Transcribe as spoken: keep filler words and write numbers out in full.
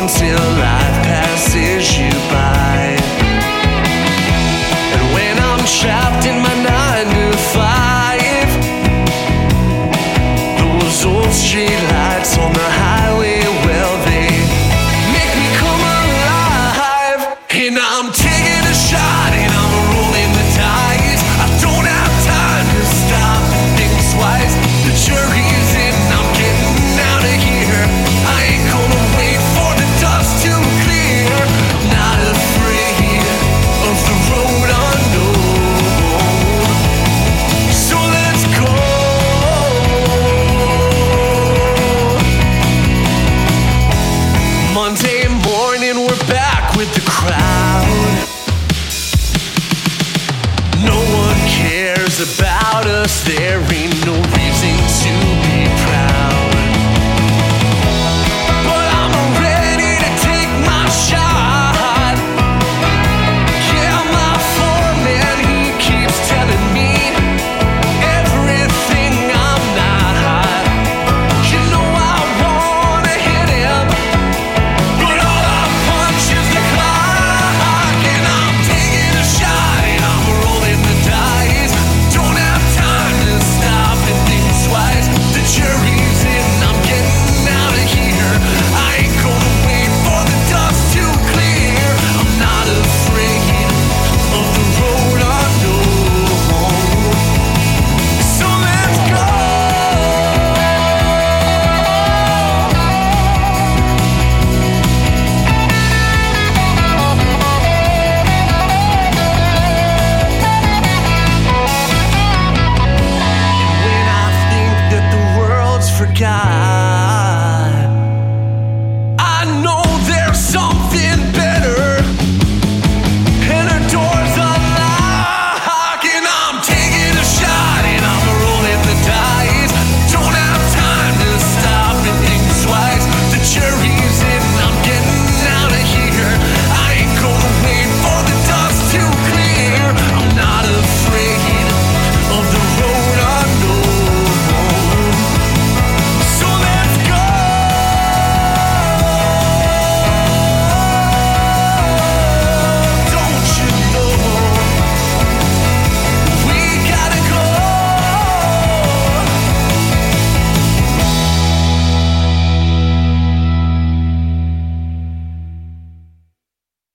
until life passes you by. And when I'm trapped in my nine to five, those old street lights on the highway, well, they make me come alive. And I'm taking a shot and I'm rolling the dice. I don't have time to stop and think twice. The jury's in, I'm getting out of here. I ain't gonna wait for the dust to clear. I'm not afraid of the road unknown. So let's go. Monday morning, we're back with the crowd. No one cares about us, there ain't no reason to